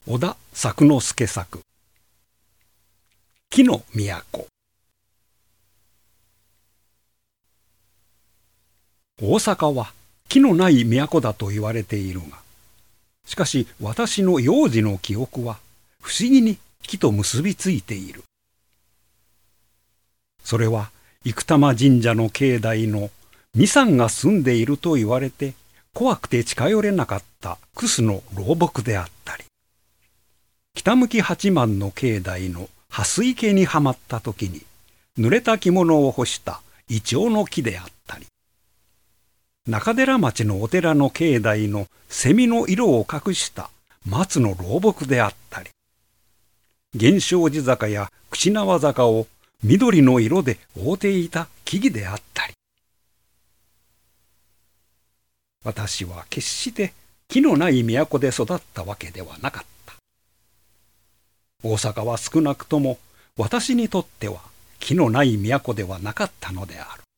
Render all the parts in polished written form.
織田作之助作紀の都。大阪は木のない都だと言われているが、しかし私の幼児の記憶は不思議に木と結びついている。それは生玉神社の境内の巫さんが住んでいると言われて怖くて近寄れなかった楠の老木であったり、北向き八幡の境内の蓮池にはまった時に濡れた着物を干したイチョウの木であったり、中寺町のお寺の境内の蝉の色を隠した松の老木であったり、源証寺坂や櫛縄坂を緑の色で覆っていた木々であったり、私は決して木のない都で育ったわけではなかった。大阪は少なくとも私にとっては木のない都ではなかったのである。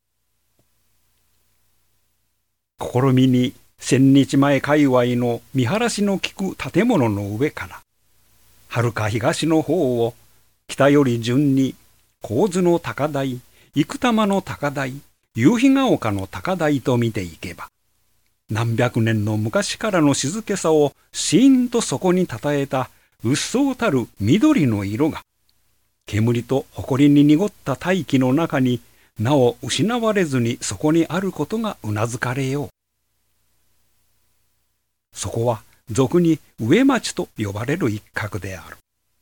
試みに千日前界隈の見晴らしの利く建物の上から、はるか東の方を北より順に神津の高台、生玉の高台、夕日が丘の高台と見ていけば、何百年の昔からの静けさをシーンとそこにたたえたうっそうたる緑の色が、煙と埃に濁った大気の中になお失われずにそこにあることがうなずかれよう。そこは俗に上町と呼ばれる一角である。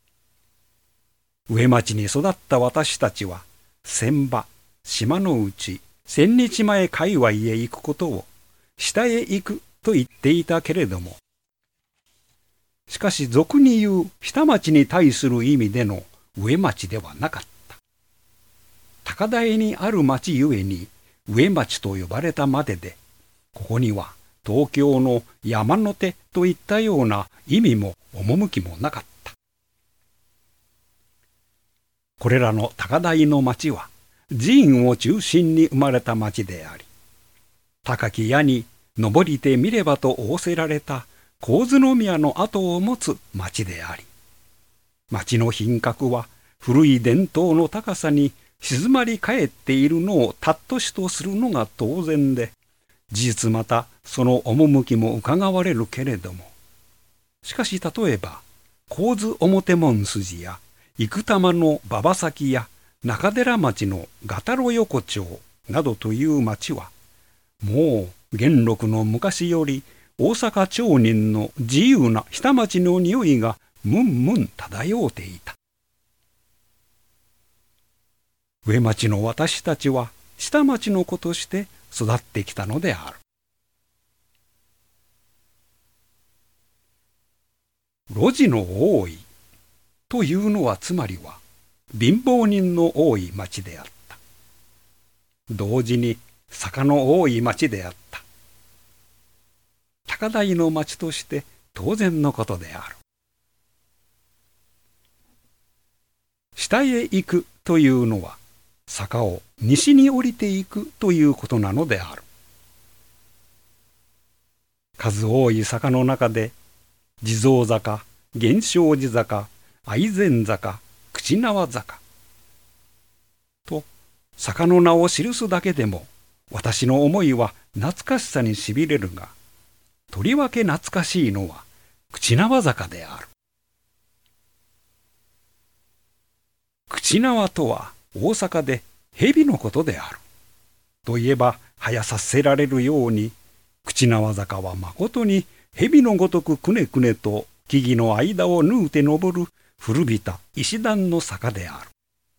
上町に育った私たちは、船場、島の内、千日前界隈へ行くことを下へ行くと言っていたけれども、しかし俗に言う下町に対する意味での上町ではなかった。高台にある町ゆえに上町と呼ばれたまでで、ここには東京の山の手といったような意味も趣もなかった。これらの高台の町は寺院を中心に生まれた町であり、高き矢に登りてみればと仰せられた神津宮の跡を持つ町であり、町の品格は古い伝統の高さに静まり返っているのを貴しとするのが当然で、事実またその趣もうかがわれるけれども、しかし例えば神津表門筋や生玉の馬場崎や中寺町のガ太郎横丁などという町は、もう元禄の昔より大阪町人の自由な下町の匂いがむんむん漂うていた。上町の私たちは下町の子として育ってきたのである。路地の多いというのはつまりは貧乏人の多い町であった。同時に坂の多い町であった。高台の町として当然のことである。下へ行くというのは坂を西に降りていくということなのである。数多い坂の中で地蔵坂、源証寺坂、愛染坂、櫛縄坂と坂の名を記すだけでも私の思いは懐かしさにしびれるが、とりわけ懐かしいのは櫛縄坂である。櫛縄とは大阪で蛇のことである。といえば早させられるように、櫛縄坂はまことに蛇のごとくくねくねと木々の間を縫うて登る古びた石段の坂である。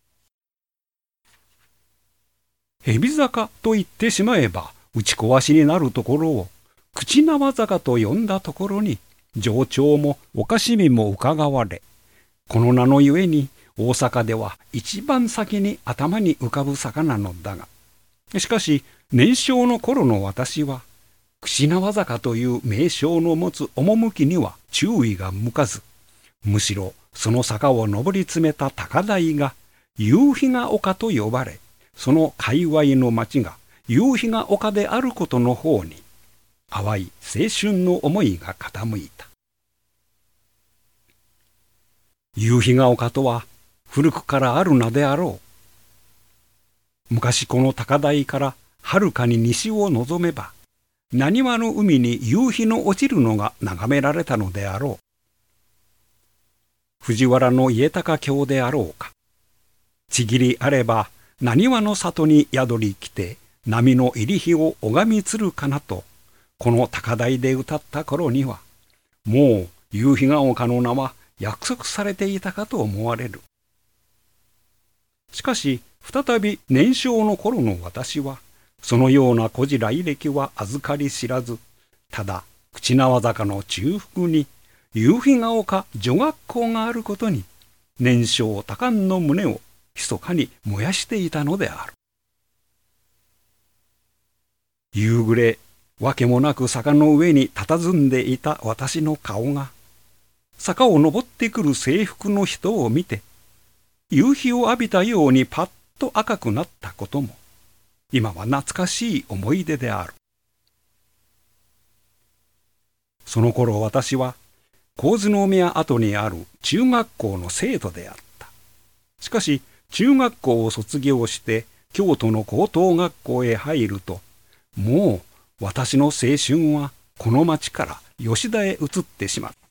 蛇坂と言ってしまえば打ち壊しになるところを櫛縄坂と呼んだところに情緒もおかしみもうかがわれ、この名のゆえに大阪では一番先に頭に浮かぶ坂なのだが、しかし年少の頃の私は櫛縄坂という名称の持つ趣には注意が向かず、むしろその坂を登り詰めた高台が夕日が丘と呼ばれ、その界隈の町が夕日が丘であることの方に淡い青春の思いが傾いた。 夕日が丘とは古くからある名であろう。昔この高台からはるかに西を望めば、浪速の海に夕日の落ちるのが眺められたのであろう。藤原の家高橋であろうか。ちぎりあれば浪速の里に宿り来て、波の入り日を拝みつるかなと、この高台で歌った頃には、もう夕日が丘の名は約束されていたかと思われる。しかし再び年少の頃の私は、そのような古事来歴は預かり知らず、ただ口縄坂の中腹に夕日が丘女学校があることに、年少多感の胸を密かに燃やしていたのである。夕暮れ、わけもなく坂の上に佇んでいた私の顔が、坂を登ってくる制服の人を見て、夕日を浴びたようにパッと赤くなったことも、今は懐かしい思い出である。その頃私は、神津宮跡にある中学校の生徒であった。しかし、中学校を卒業して京都の高等学校へ入ると、もう私の青春はこの町から吉田へ移ってしまった。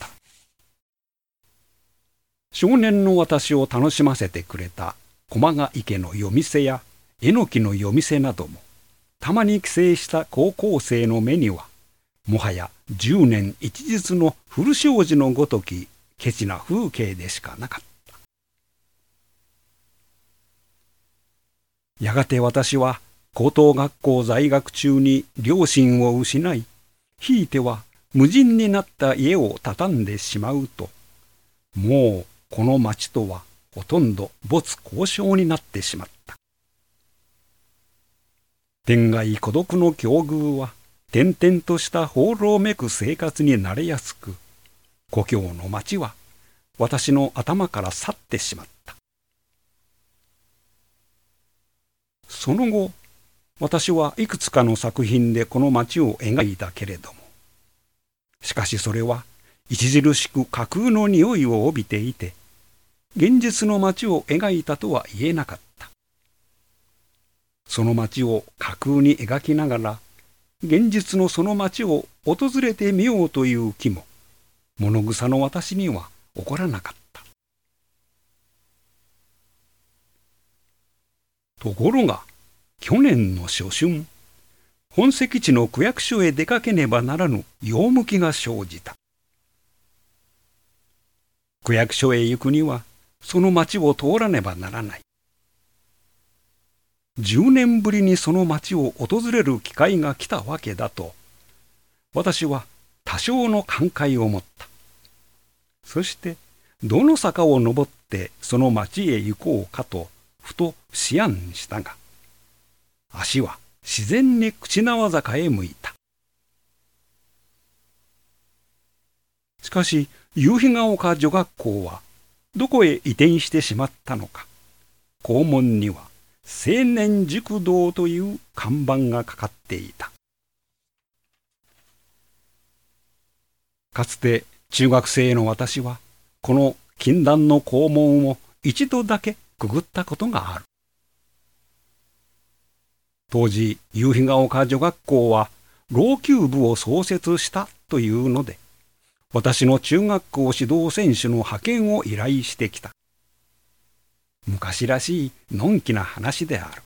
少年の私を楽しませてくれた駒ヶ池の夜店や榎木の夜店なども、たまに帰省した高校生の目には、もはや10年一日の古障子のごときケチな風景でしかなかった。やがて私は高等学校在学中に両親を失い、ひいては無人になった家を畳んでしまうと、もうこの町とはほとんど没交渉になってしまった。天涯孤独の境遇は転々とした放浪めく生活に慣れやすく、故郷の町は私の頭から去ってしまった。その後、私はいくつかの作品でこの町を描いたけれども、しかしそれは著しく架空の匂いを帯びていて、現実の町を描いたとは言えなかった。その町を架空に描きながら、現実のその町を訪れてみようという気も、物臭の私には起こらなかった。ところが、去年の初春、本籍地の区役所へ出かけねばならぬ用向きが生じた。区役所へ行くには、その町を通らねばならない。10年ぶりにその町を訪れる機会が来たわけだと、私は多少の感慨を持った。そして、どの坂を登ってその町へ行こうかと、ふと思案したが、足は自然に口縄坂へ向いた。しかし、夕日が丘女学校は、どこへ移転してしまったのか。校門には、青年塾堂という看板がかかっていた。かつて中学生の私は、この禁断の校門を一度だけくぐったことがある。当時、夕日が丘女学校は、老朽部を創設したというので、私の中学校指導選手の派遣を依頼してきた。昔らしいのんきな話である。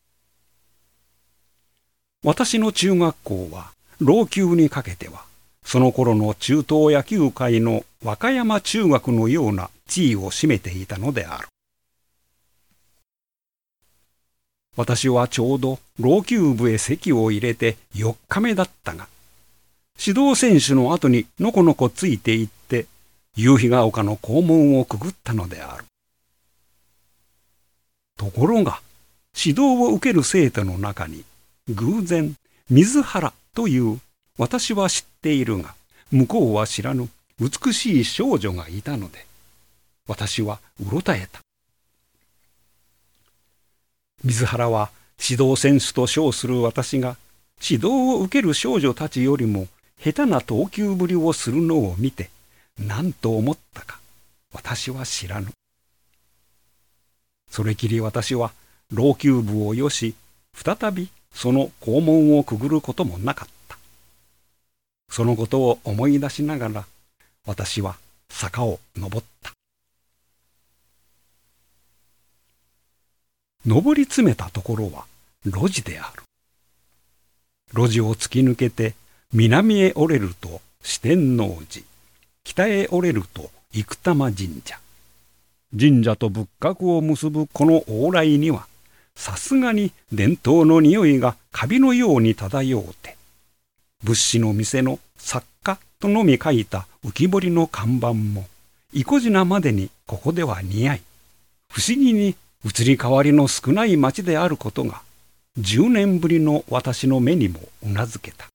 私の中学校は、老朽にかけては、その頃の中等野球界の和歌山中学のような地位を占めていたのである。私はちょうど老朽部へ籍を入れて4日目だったが、指導選手の後にのこのこついていって、夕日が丘の校門をくぐったのである。ところが、指導を受ける生徒の中に、偶然、水原という私は知っているが、向こうは知らぬ美しい少女がいたので、私はうろたえた。水原は指導選手と称する私が、指導を受ける少女たちよりも下手な投球ぶりをするのを見て、何と思ったか、 私は知らぬ。それきり私は老朽部をよし、再びその校門をくぐることもなかった。そのことを思い出しながら、私は坂を登った。登り詰めたところは路地である。路地を突き抜けて南へ折れると四天王寺、北へ折れると生玉神社。神社と仏閣を結ぶこの往来には、さすがに伝統の匂いがカビのように漂うて、仏師の店の作家とのみ書いた浮き彫りの看板も、意固地なまでにここでは似合い、不思議に移り変わりの少ない町であることが、10年ぶりの私の目にもうなずけた。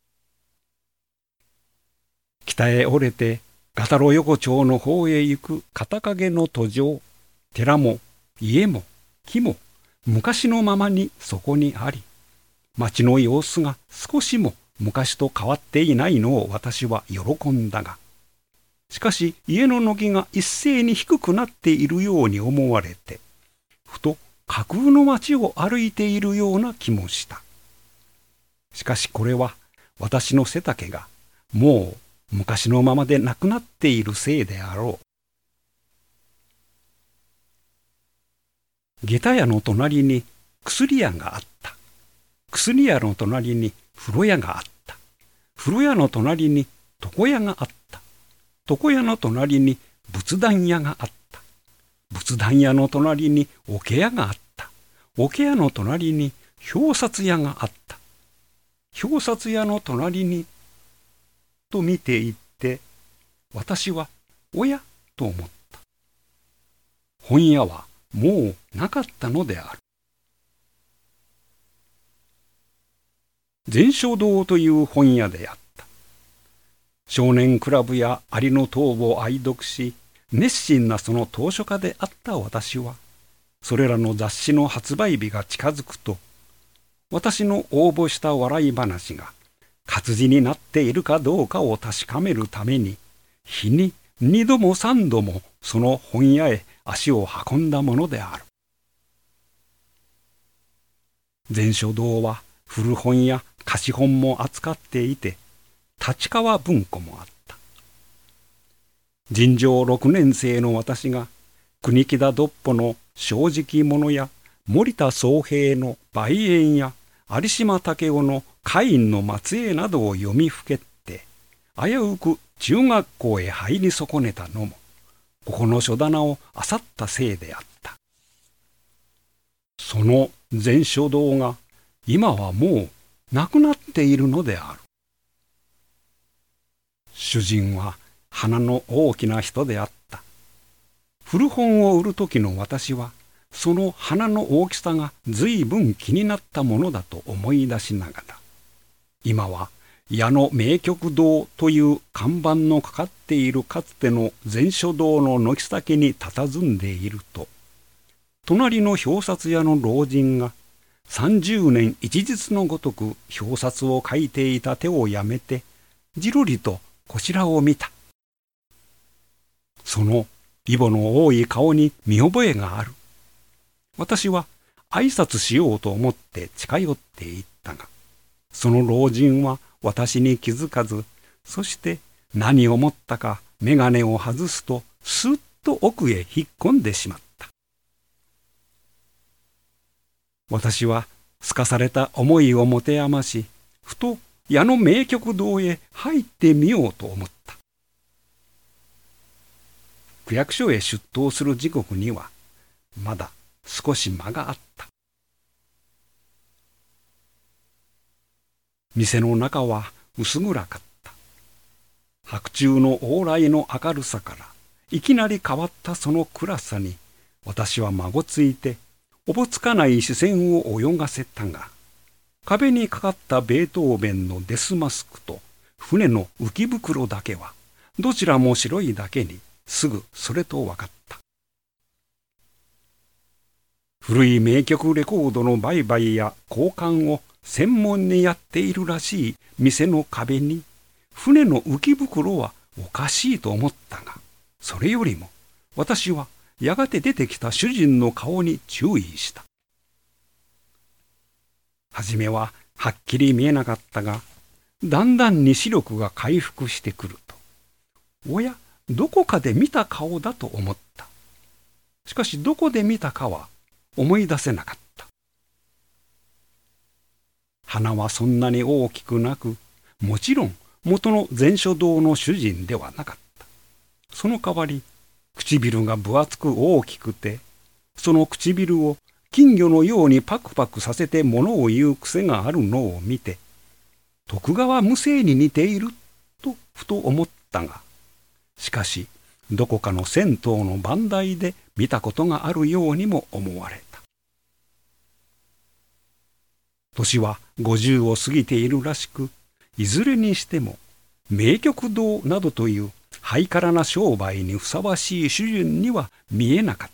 北へ折れて、ガタロ横丁の方へ行く片影の途上、寺も家も木も昔のままにそこにあり、町の様子が少しも昔と変わっていないのを私は喜んだが、しかし家の軒が一斉に低くなっているように思われて、ふと架空の町を歩いているような気もした。しかしこれは私の背丈がもう昔のままでなくなっているせいであろう。下駄屋の隣に薬屋があった。薬屋の隣に風呂屋があった。風呂屋の隣に床屋があった。床屋の隣に仏壇屋があった。仏壇屋の隣に桶屋があった。桶屋の隣に表札屋があった。表札屋の隣にと見ていって、私はおやと思った。本屋はもうなかったのである。禅書堂という本屋であった。少年クラブやアリの塔を愛読し、熱心なその図書家であった私は、それらの雑誌の発売日が近づくと、私の応募した笑い話が活字になっているかどうかを確かめるために、日に2度も3度もその本屋へ足を運んだものである。禅書堂は古本や貸本も扱っていて、立川文庫もあった。尋常6年生の私が国木田独歩の正直者や森田宗平の梅園や有島武雄のカインの末裔などを読みふけって、危うく中学校へ入り損ねたのも、ここの書棚を漁ったせいであった。その禅書堂が今はもうなくなっているのである。主人は鼻の大きな人であった。古本を売る時の私は、その鼻の大きさが随分気になったものだと思い出しながら、今は矢野名曲堂という看板のかかっているかつての禅書堂の軒先に佇んでいると、隣の表札屋の老人が30年一日のごとく表札を書いていた手をやめて、じろりとこちらを見た。そのイボの多い顔に見覚えがある。私は挨拶しようと思って近寄っていったが、その老人は私に気づかず、そして何を思ったか眼鏡を外すとすっと奥へ引っ込んでしまった。私はすかされた思いを持て余し、ふと矢野名曲堂へ入ってみようと思った。区役所へ出頭する時刻にはまだ少し間があった。店の中は薄暗かった。白昼の往来の明るさからいきなり変わったその暗さに、私はまごついておぼつかない視線を泳がせたが、壁にかかったベートーベンのデスマスクと船の浮き袋だけはどちらも白いだけに、すぐそれとわかった。古い名曲レコードの売買や交換を専門にやっているらしい店の壁に船の浮き袋はおかしいと思ったが、それよりも私はやがて出てきた主人の顔に注意した。はじめははっきり見えなかったが、だんだんに視力が回復してくると、おや、どこかで見た顔だと思った。しかしどこで見たかは思い出せなかった。鼻はそんなに大きくなく、もちろん元の禅書堂の主人ではなかった。その代わり、唇が分厚く大きくて、その唇を金魚のようにパクパクさせて物を言う癖があるのを見て、徳川無生に似ているとふと思ったが、しかしどこかの銭湯の番台で見たことがあるようにも思われた。年は50を過ぎているらしく、いずれにしても名曲堂などというハイカラな商売にふさわしい主人には見えなかった。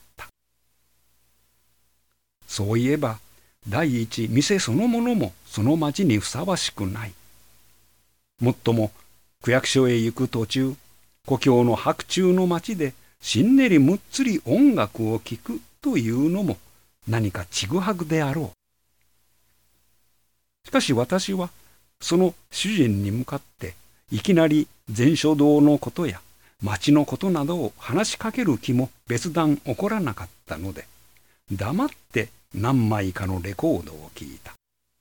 そういえば第一店そのものもその町にふさわしくない。もっとも区役所へ行く途中、故郷の白昼の町でしんねりむっつり音楽を聴くというのも何かちぐはぐであろう。しかし私はその主人に向かっていきなり禅書堂のことや町のことなどを話しかける気も別段起こらなかったので、黙って何枚かのレコードを聞いた。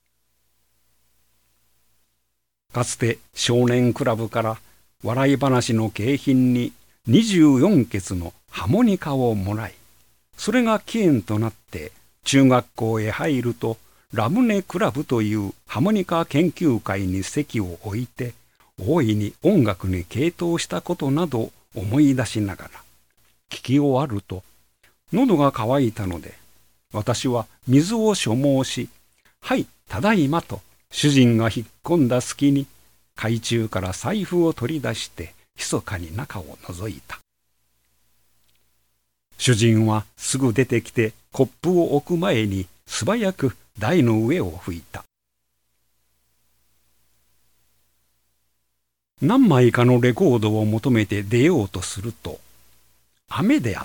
かつて少年クラブから笑い話の景品に24ケツのハモニカをもらい、それが起源となって中学校へ入るとラムネクラブというハモニカ研究会に席を置いて、大いに音楽に傾倒したことなど思い出しながら、聞き終わると喉が渇いたので、私は水を所望し、はい、ただいまと主人が引っ込んだ隙に、懐中から財布を取り出して密かに中を覗いた。主人はすぐ出てきてコップを置く前に素早く台の上を拭いた。何枚かのレコードを求めて出ようとすると、雨であった。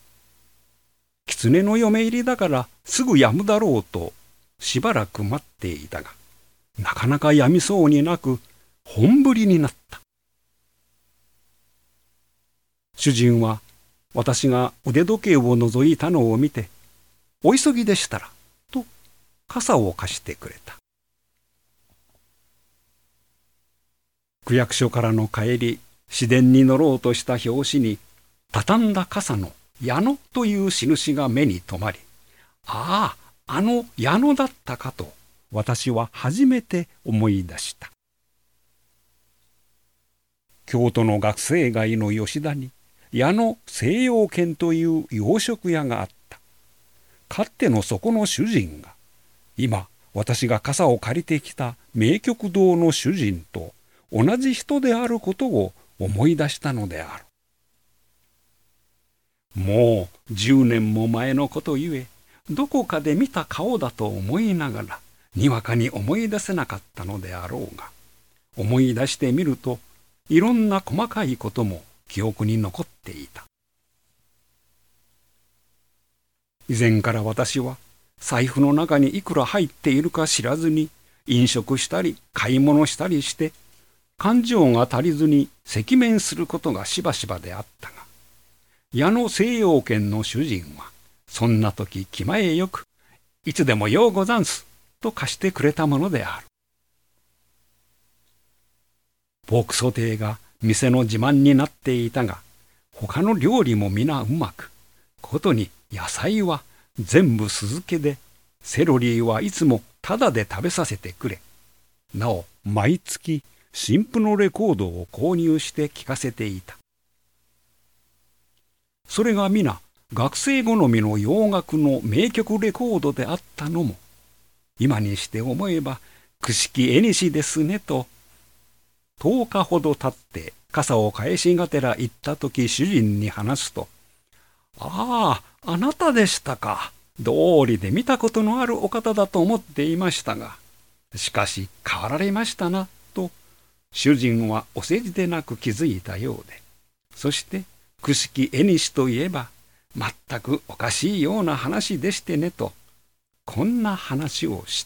狐の嫁入りだからすぐ止むだろうとしばらく待っていたが、なかなか止みそうになく本降りになった。主人は私が腕時計を覗いたのを見て、お急ぎでしたらと傘を貸してくれた。区役所からの帰り、市電に乗ろうとした拍子に、畳んだ傘の矢野という印が目に留まり、ああ、あの矢野だったかと私は初めて思い出した。京都の学生街の吉田に矢野西洋軒という洋食屋があった。かってのそこの主人が、今私が傘を借りてきた名曲堂の主人と同じ人であることを思い出したのである。もう10年も前のことゆえ、どこかで見た顔だと思いながら、にわかに思い出せなかったのであろうが、思い出してみると、いろんな細かいことも記憶に残っていた。以前から私は、財布の中にいくら入っているか知らずに、飲食したり買い物したりして、勘定が足りずに赤面することがしばしばであったが、矢野西洋軒の主人は、そんな時気前よく、いつでもようござんす、と貸してくれたものである。ポークソテーが店の自慢になっていたが、他の料理も皆うまく、ことに野菜は全部酢漬けで、セロリはいつもタダで食べさせてくれ。なお、毎月、新譜のレコードを購入して聴かせていた。それが皆学生好みの洋楽の名曲レコードであったのも、今にして思えば串木絵西ですねと、10日ほど経って傘を返しがてら行った時主人に話すと、ああ、あなたでしたか。道理で見たことのあるお方だと思っていましたが、しかし変わられましたな、と主人はお世辞でなく気づいたようで、そして朽木絵西といえば全くおかしいような話でしてねと、こんな話をした。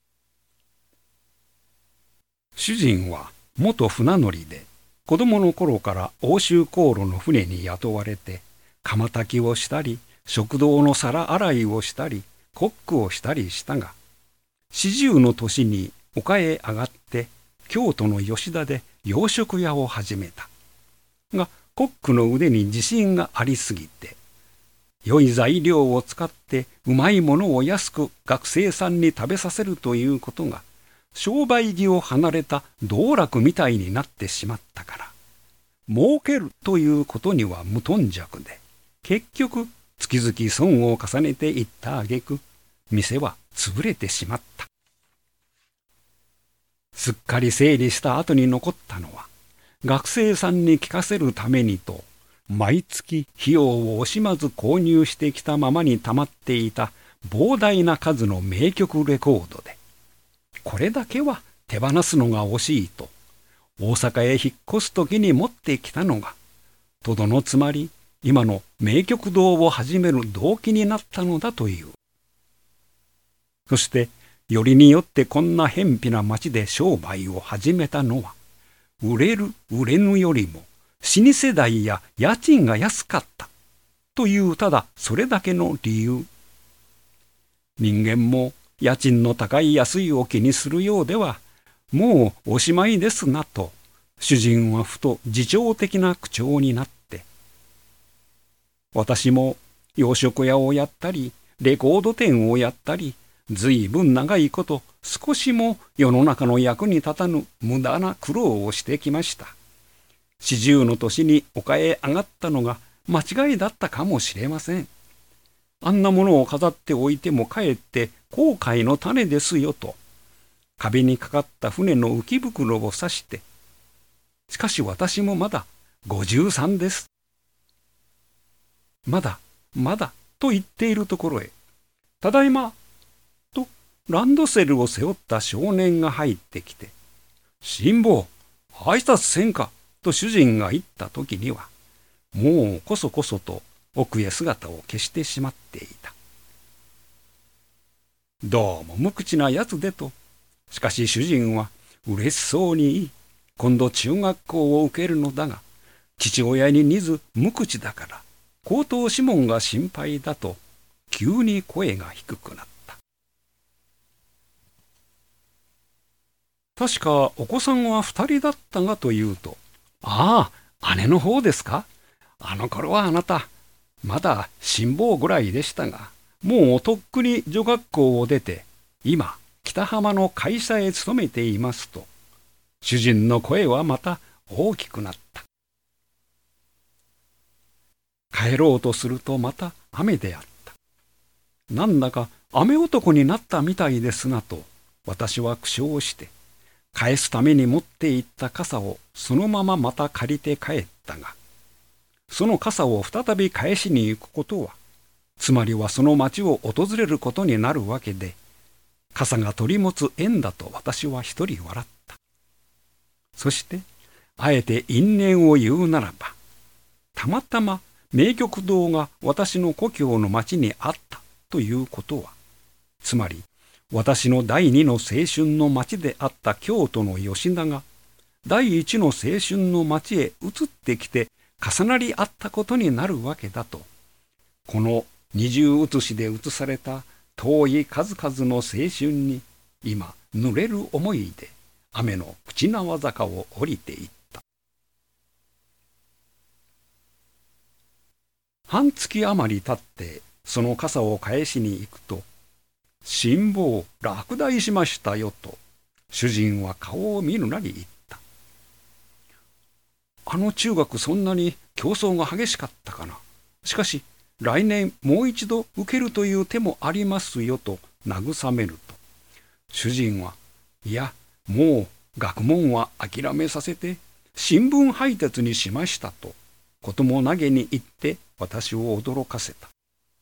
主人は元船乗りで、子供の頃から欧州航路の船に雇われて、釜炊きをしたり、食堂の皿洗いをしたり、コックをしたりしたが、40の年に丘へ上がって、京都の吉田で洋食屋を始めた。が、コックの腕に自信がありすぎて、良い材料を使ってうまいものを安く学生さんに食べさせるということが、商売儀を離れた道楽みたいになってしまったから、儲けるということには無頓着で、結局月々損を重ねていった挙句、店は潰れてしまった。すっかり整理した後に残ったのは、学生さんに聞かせるためにと、毎月費用を惜しまず購入してきたままに溜まっていた膨大な数の名曲レコードで、これだけは手放すのが惜しいと、大阪へ引っ越す時に持ってきたのが、とどのつまり今の名曲堂を始める動機になったのだという。そして、よりによってこんな偏僻な町で商売を始めたのは、売れる売れぬよりも老舗代や家賃が安かったというただそれだけの理由。人間も家賃の高い安いを気にするようではもうおしまいですなと、主人はふと自重的な口調になって、私も洋食屋をやったりレコード店をやったり、ずいぶん長いこと少しも世の中の役に立たぬ無駄な苦労をしてきました。40の年に丘へ上がったのが間違いだったかもしれません。あんなものを飾っておいてもかえって後悔の種ですよと、壁にかかった船の浮き袋を指して、しかし私もまだ53です。まだまだと言っているところへ、ただいまとランドセルを背負った少年が入ってきて、辛抱、挨拶せんかと主人が言った時には、もうこそこそと奥へ姿を消してしまっていた。どうも無口なやつでと、しかし主人は嬉しそうに、今度中学校を受けるのだが、父親に似ず無口だから高等諮問が心配だと、急に声が低くなった。確かお子さんは2人だったがというと、ああ、姉の方ですか。あの頃はあなたまだ辛抱ぐらいでしたが、もうとっくに女学校を出て今北浜の会社へ勤めていますと、主人の声はまた大きくなった。帰ろうとするとまた雨であった。なんだか雨男になったみたいですなと私は苦笑して、返すために持って行った傘をそのまままた借りて帰ったが、その傘を再び返しに行くことは、つまりはその町を訪れることになるわけで、傘が取り持つ縁だと私は一人笑った。そしてあえて因縁を言うならば、たまたま名曲堂が私の故郷の町にあったということは、つまり私の第二の青春の町であった京都の吉田が第一の青春の町へ移ってきて重なり合ったことになるわけだと、この二重写しで写された遠い数々の青春に今濡れる思いで雨の口縄坂を降りていった。半月余り経ってその傘を返しに行くと、辛抱落第しましたよと主人は顔を見るなり言った。あの中学そんなに競争が激しかったかな。しかし来年もう一度受けるという手もありますよと慰めると、主人はいやもう学問は諦めさせて新聞配達にしましたとことも投げに言って私を驚かせた。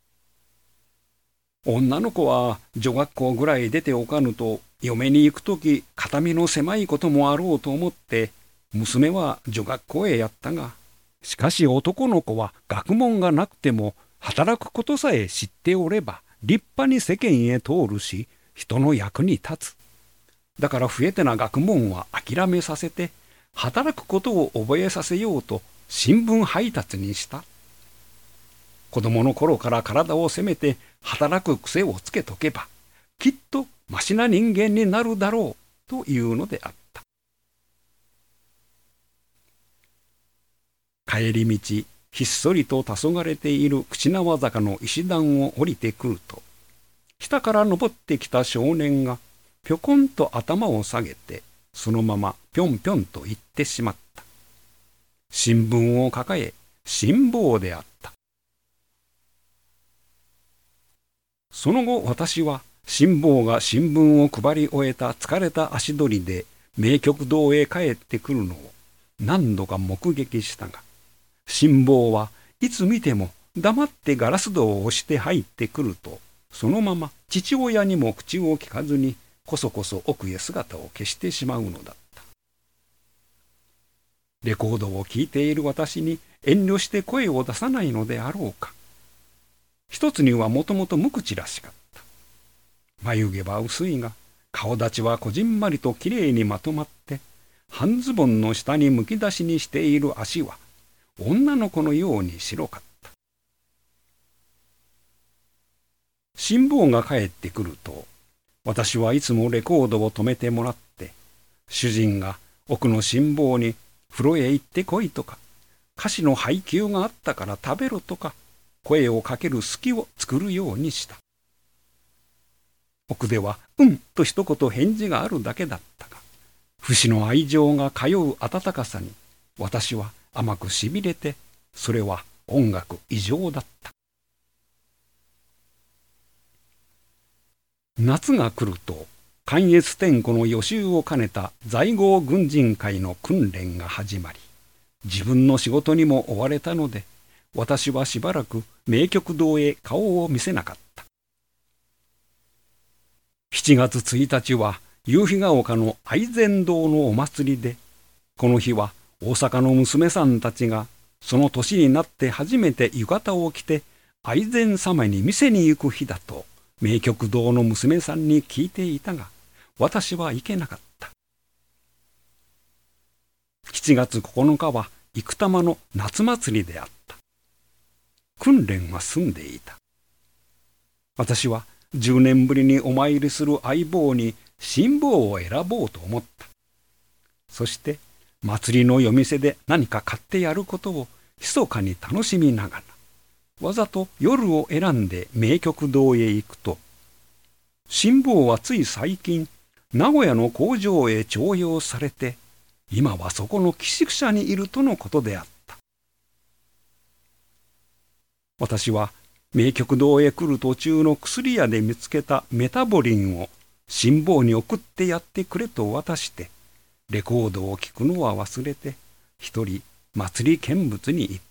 女の子は女学校ぐらい出ておかぬと嫁に行くとき肩身の狭いこともあろうと思って娘は女学校へやったが、 しかし男の子は学問がなくても働くことさえ知っておれば立派に世間へ通るし人の役に立つ。だから増えてな学問は諦めさせて働くことを覚えさせようと新聞配達にした。子供の頃から体を責めて働く癖をつけとけばきっとましな人間になるだろうというのであった。帰り道ひっそりと黄昏ている口縄坂の石段を降りてくると下から登ってきた少年がぴょこんと頭を下げてそのままぴょんぴょんと行ってしまった。新聞を抱え辛抱であった。その後私は辛抱が新聞を配り終えた疲れた足取りで名曲堂へ帰ってくるのを何度か目撃したが、辛抱はいつ見ても黙ってガラス戸を押して入ってくるとそのまま父親にも口を聞かずにこそこそ奥へ姿を消してしまうのだった。レコードを聴いている私に遠慮して声を出さないのであろうか。一つにはもともと無口らしかった。眉毛は薄いが顔立ちはこじんまりときれいにまとまって半ズボンの下にむき出しにしている足は女の子のように白かった。辛抱が帰ってくると私はいつもレコードを止めてもらって主人が奥の辛抱に風呂へ行ってこいとか菓子の配給があったから食べろとか声をかける隙を作るようにした。奥ではうんと一言返事があるだけだったが父子の愛情が通う温かさに私は甘くしびれてそれは音楽異常だった。夏が来ると関越天子の予習を兼ねた在郷軍人会の訓練が始まり自分の仕事にも追われたので私はしばらく名曲堂へ顔を見せなかった。7月1日は夕日が丘の愛染堂のお祭りでこの日は大阪の娘さんたちがその年になって初めて浴衣を着て愛染様に店に行く日だと名曲堂の娘さんに聞いていたが私は行けなかった。7月9日は生玉の夏祭りであった。訓練は済んでいた。私は10年ぶりにお参りする相棒に辛抱を選ぼうと思った。そして祭りの夜店で何か買ってやることを密かに楽しみながらわざと夜を選んで名曲堂へ行くと辛抱はつい最近名古屋の工場へ徴用されて今はそこの寄宿舎にいるとのことであった。私は名曲堂へ来る途中の薬屋で見つけたメタボリンを辛抱に送ってやってくれと渡してレコードを聴くのは忘れて一人祭り見物に行った。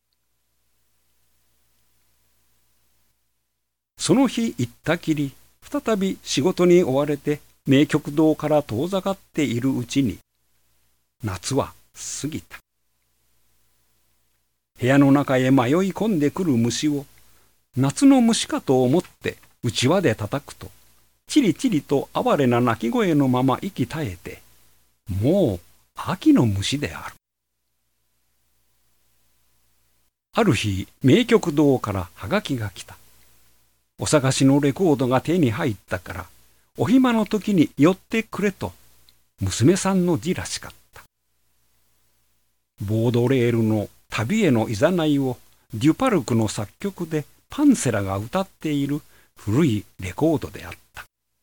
その日行ったきり再び仕事に追われて名曲堂から遠ざかっているうちに夏は過ぎた。部屋の中へ迷い込んでくる虫を夏の虫かと思ってうちわで叩くとチリチリと哀れな鳴き声のまま息絶えてもう秋の虫である。ある日名曲堂からはがきが来た。お探しのレコードが手に入ったからお暇の時に寄ってくれと娘さんの字らしかった。ボードレールの旅へのいざないをデュパルクの作曲でパンセラが歌っている古いレコードであった。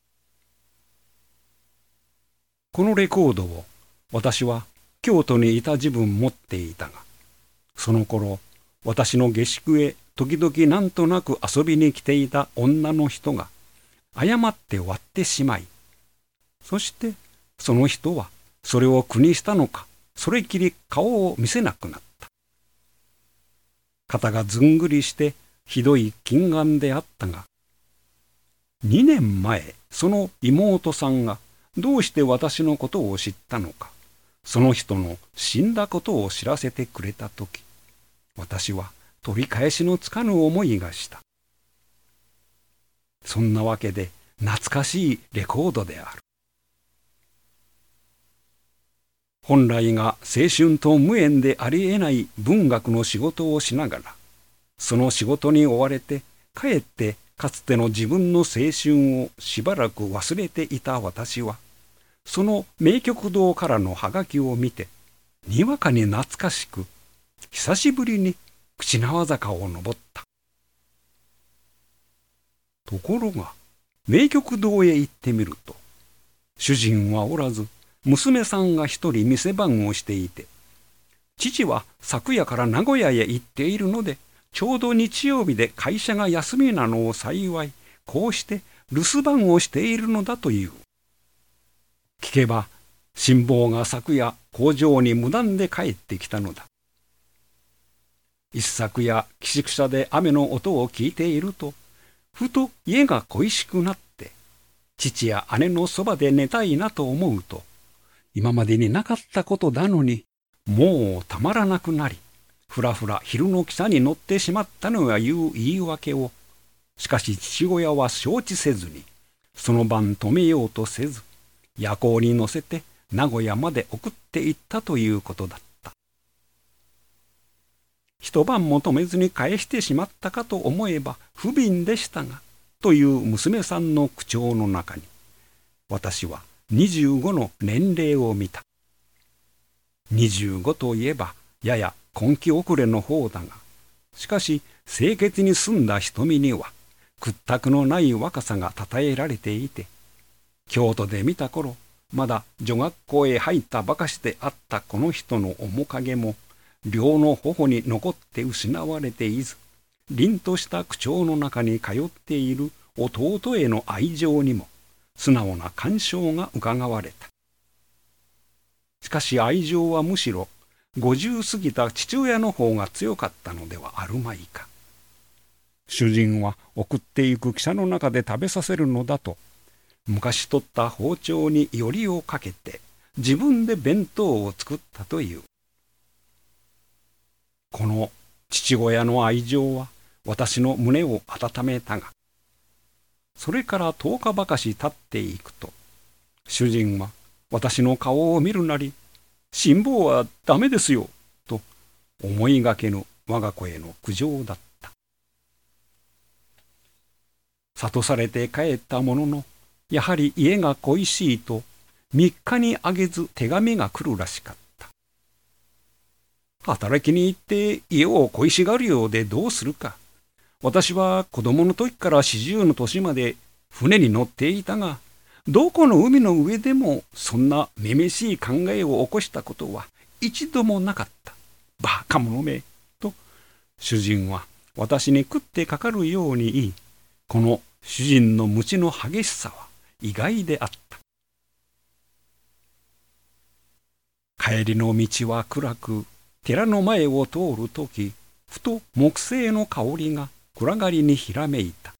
このレコードを私は京都にいた自分持っていたが、その頃私の下宿へ時々なんとなく遊びに来ていた女の人が誤って割ってしまい、そしてその人はそれを苦にしたのか、それきり顔を見せなくなった。肩がずんぐりしてひどい近眼であったが、2年前その妹さんがどうして私のことを知ったのか、 その人の死んだことを知らせてくれたとき、私は取り返しのつかぬ思いがした。そんなわけで懐かしいレコードである。本来が青春と無縁でありえない文学の仕事をしながら、その仕事に追われて、かえってかつての自分の青春をしばらく忘れていた私は、その名曲堂からのハガキを見て、にわかに懐かしく、久しぶりに口縄坂を登った。ところが、名曲堂へ行ってみると、主人はおらず、娘さんが一人店番をしていて、父は昨夜から名古屋へ行っているので、ちょうど日曜日で会社が休みなのを幸い、こうして留守番をしているのだという。聞けば、辛坊が昨夜工場に無断で帰ってきたのだ。一昨夜寄宿舎で雨の音を聞いていると、ふと家が恋しくなって、父や姉のそばで寝たいなと思うと、今までになかったことなのに、もうたまらなくなり、ふらふら昼の汽車に乗ってしまったのがいう言い訳を、しかし父親は承知せずに、その晩止めようとせず、夜行に乗せて名古屋まで送っていったということだった。一晩も止めずに返してしまったかと思えば不憫でしたが、という娘さんの口調の中に、私は25の年齢を見た。25といえばやや根気遅れの方だが、しかし清潔に澄んだ瞳には屈託のない若さがたたえられていて、京都で見た頃、まだ女学校へ入ったばかしであったこの人の面影も両の頬に残って失われていず、凛とした口調の中に通っている弟への愛情にも素直な感傷がうかがわれた。しかし愛情はむしろ50過ぎた父親の方が強かったのではあるまいか。主人は送っていく汽車の中で食べさせるのだと、昔取った包丁によりをかけて自分で弁当を作ったという。この父親の愛情は私の胸を温めたが、それから10日ばかし経っていくと、主人は私の顔を見るなり、辛抱はダメですよ、と思いがけぬ我が子への苦情だった。諭されて帰ったものの、やはり家が恋しいと、3日にあげず手紙が来るらしかった。働きに行って家を恋しがるようでどうするか。私は子供の時から40の年まで船に乗っていたが、どこの海の上でもそんなめめしい考えを起こしたことは一度もなかった。バカ者め、と主人は私に食ってかかるように言い、この主人の無知の激しさは意外であった。帰りの道は暗く、寺の前を通るとき、ふと木製の香りが暗がりにひらめいた。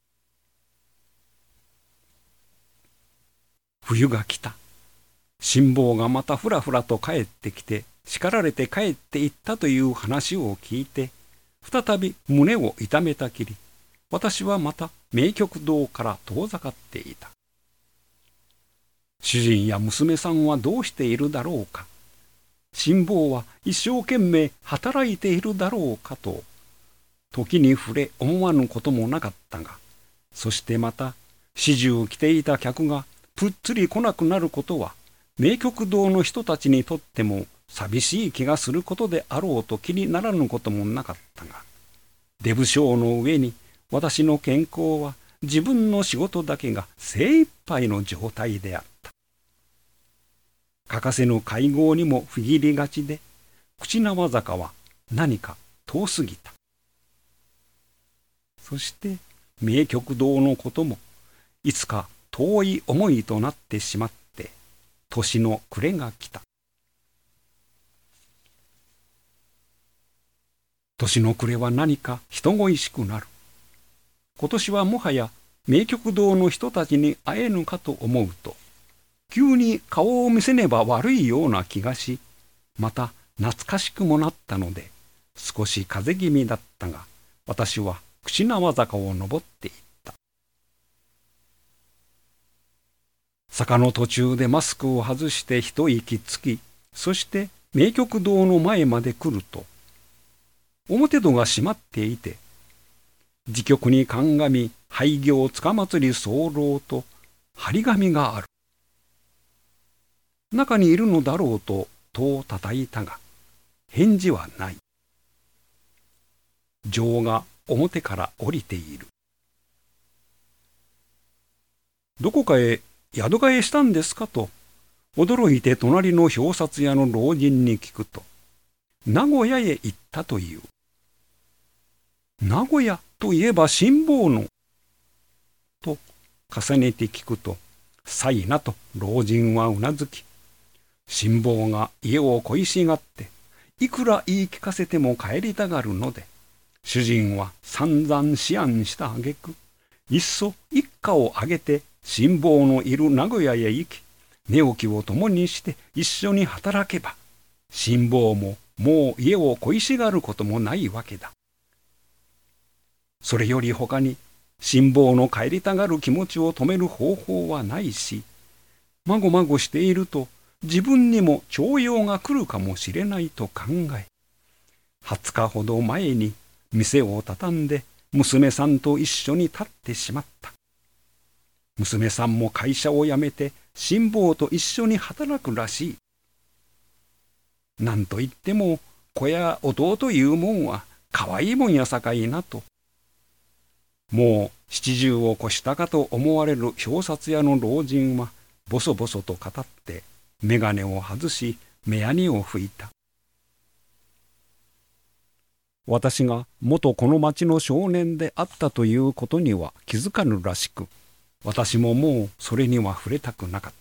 冬が来た。辛坊がまたふらふらと帰ってきて、叱られて帰っていったという話を聞いて、再び胸を痛めたきり、私はまた名曲堂から遠ざかっていた。主人や娘さんはどうしているだろうか。辛坊は一生懸命働いているだろうかと、時に触れ思わぬこともなかったが、そしてまた始終来ていた客がぷっつり来なくなることは、名曲堂の人たちにとっても寂しい気がすることであろうと気にならぬこともなかったが、出不精の上に私の健康は自分の仕事だけが精一杯の状態であった。欠かせぬ会合にも不義理がちで、口縄坂は何か遠すぎた。そして名曲堂のこともいつか遠い思いとなってしまって、年の暮れが来た。年の暮れは何か人恋しくなる。今年はもはや名曲堂の人たちに会えぬかと思うと、 急に顔を見せねば悪いような気がし、また懐かしくもなったので、少し風邪気味だったが、私は櫛縄坂を登っていった。坂の途中でマスクを外して一息つき、そして名曲堂の前まで来ると、表戸が閉まっていて、時局に鑑み廃業つかまつり候と張り紙がある。中にいるのだろうと戸を叩いたが、返事はない。嬢が表から降りている。どこかへ宿替えしたんですかと、驚いて隣の表札屋の老人に聞くと、名古屋へ行ったという。名古屋といえば辛抱の。と重ねて聞くと、さいなと老人はうなずき、辛抱が家を恋しがって、いくら言い聞かせても帰りたがるので、主人は散々思案したあげく、いっそ一家を挙げて辛抱のいる名古屋へ行き、寝起きを共にして一緒に働けば、辛抱ももう家を恋しがることもないわけだ。それより他に辛抱の帰りたがる気持ちを止める方法はないし、まごまごしていると自分にも徴用が来るかもしれないと考え、20日ほど前に店を畳んで娘さんと一緒に立ってしまった。娘さんも会社を辞めて辛抱と一緒に働くらしい。なんといっても子や弟いうもんは可愛いもんやさかいなと。もう70を越したかと思われる表札屋の老人はボソボソと語って眼鏡を外し目やにを拭いた。私が元この町の少年であったということには気づかぬらしく、私ももうそれには触れたくなかった。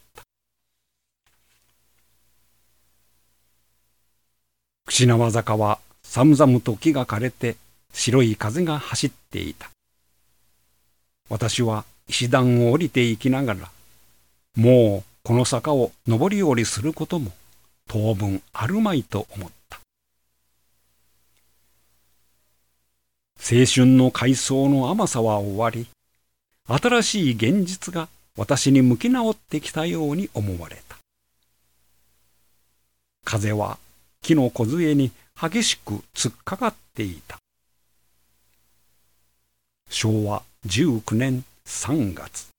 櫛縄坂は寒々と木が枯れて白い風が走っていた。私は石段を降りていきながら、もうこの坂を上り下りすることも当分あるまいと思った。青春の回想の甘さは終わり、新しい現実が私に向き直ってきたように思われた。風は木の梢に激しく突っかかっていた。昭和19年3月。